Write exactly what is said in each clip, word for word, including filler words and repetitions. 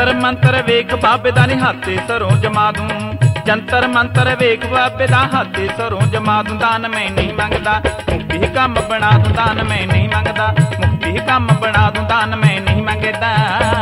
ਜੰਤਰ ਮੰਤਰ ਵੇਖ ਬਾਬੇ ਦਾ ਨੀ ਹਾਥੇ ਸਰੋਂ ਜਮਾ ਦੂੰ। ਜੰਤਰ ਮੰਤਰ ਵੇਖ ਬਾਬੇ ਦਾ ਹਾਥੇ ਸਰੋਂ ਜਮਾ ਦੂੰ। ਦਾਨ ਮੈਂ ਨਹੀਂ ਮੰਗਦਾ ਮੁਕਤੀ ਕੰਮ ਬਣਾ ਦੂੰ। ਦਾਨ ਮੈਂ ਨਹੀਂ ਮੰਗਦਾ ਮੁਕਤੀ ਕੰਮ ਬਣਾ ਦੂੰ। ਦਾਨ ਮੈਂ ਨਹੀਂ ਮੰਗਦਾ।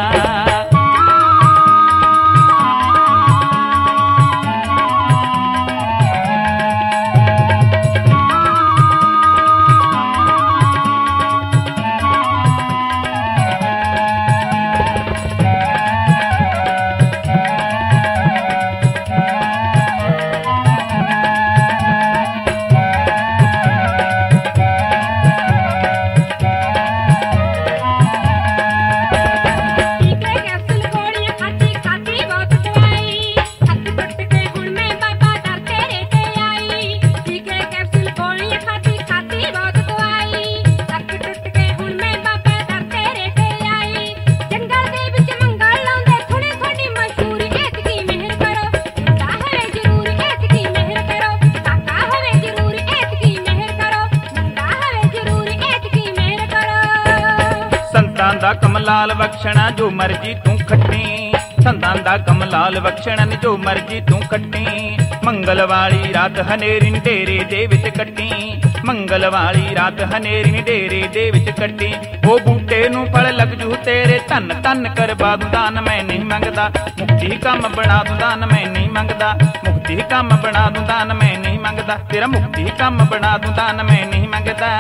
ਸੰਤਾਂ ਦਾ ਕਮਲਾਲ ਬਖਸ਼ਣਾ ਜੋ ਮਰਜੀ ਤੂੰ ਖੱਟੀ। ਸੰਤਾਂ ਦਾ ਕਮਲਾਲ ਬਖਸ਼ਣਾ ਨੀ ਜੋ ਮਰਜੀ ਤੂੰ ਖੱਟੀ। ਮੰਗਲ ਵਾਲੀ ਰਾਤ ਹਨੇਰੀ ਨੀ ਡੇਰੇ ਦੇ ਵਿੱਚ ਕੱਟੀ। ਮੰਗਲ ਵਾਲੀ ਰਾਤ ਹਨੇਰੀ ਨੀ ਡੇਰੇ ਦੇ ਵਿੱਚ ਕੱਟੀ। ਉਹ ਬੂਟੇ ਨੂੰ ਫਲ ਲੱਗ ਜੂ ਤੇਰੇ ਧੰਨ ਧੰਨ ਕਰਵਾ ਦੂੰ। ਦਾਨ ਮੈਂ ਨਹੀਂ ਮੰਗਦਾ ਮੁਕਤੀ ਕੰਮ ਬਣਾ ਦੂੰ। ਦਾਨ ਮੈਂ ਨਹੀਂ ਮੰਗਦਾ ਮੁਕਤੀ ਕੰਮ ਬਣਾ ਦੂੰ। ਦਾਨ ਮੈਂ ਨਹੀਂ ਮੰਗਦਾ ਤੇਰਾ ਮੁਕਤੀ ਕੰਮ ਬਣਾ ਦੂੰ। ਦਾਨ ਮੈਂ ਨਹੀਂ ਮੰਗਦਾ।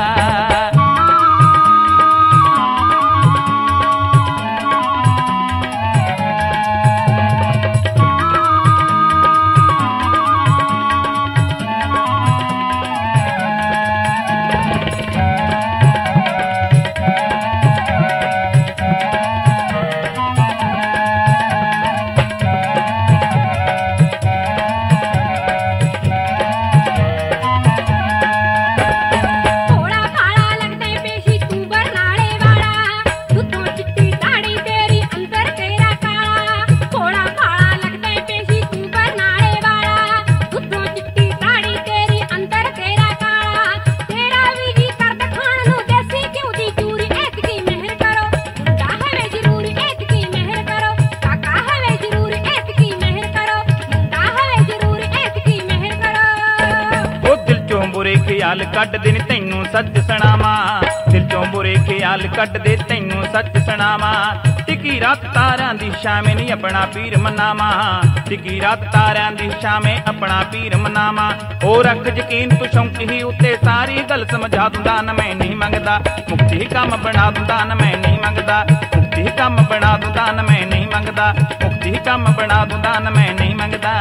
ਖਿਆਲ ਕੱਢਦੇ ਨੇ ਤੈਨੂੰ ਸੱਚ ਸੁਣਾਵਾਂ। ਦਿਲ ਚੋਂ ਬੁਰੇ ਖਿਆਲ ਕੱਢਦੇ ਤੈਨੂੰ ਸੱਚ ਸੁਣਾਵਾਂ। ਟਿਕੀ ਰਾਤ ਤਾਰਿਆਂ ਦੀ ਸ਼ਾਮੇ ਨੀ ਆਪਣਾ ਪੀਰ ਮਨਾਵਾਂ। ਟਿਕੀ ਰਾਤ ਤਾਰਿਆਂ ਦੀ ਸ਼ਾਮੇ ਆਪਣਾ ਪੀਰ ਮਨਾਵਾਂ। ਉਹ ਰੱਖ ਯਕੀਨ ਤੂੰ ਸ਼ੌਂਕ ਹੀ ਉੱਤੇ ਸਾਰੀ ਗੱਲ ਸਮਝਾ ਦੂੰ। ਦਾਨ ਮੈਂ ਨਹੀਂ ਮੰਗਦਾ ਮੁਕਤੀ ਕੰਮ ਬਣਾ ਦੂੰ। ਦਾਨ ਮੈਂ ਨਹੀਂ ਮੰਗਦਾ ਮੁਕਤੀ ਕੰਮ ਬਣਾ ਦੂੰ। ਦਾਨ ਮੈਂ ਨਹੀਂ ਮੰਗਦਾ ਮੁਕਤੀ ਕੰਮ ਬਣਾ ਦੂੰ। ਦਾਨ ਮੈਂ ਨਹੀਂ ਮੰਗਦਾ।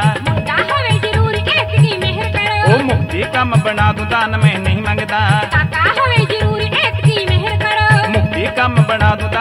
ਉਹ ਮੁਕਤੀ ਕੰਮ ਬਣਾ ਦੂੰ। ਦਾਨ ਮੈਂ ਨਹੀਂ ਮੰਗਦਾ। ਕਾਕਾ ਹੋਵੇ ਜ਼ਰੂਰ ਇਤਕੀ ਮਿਹਰ ਕਰੋ। ਮੁਕਤੀ ਕੰਮ ਬਣਾ ਦੂੰ।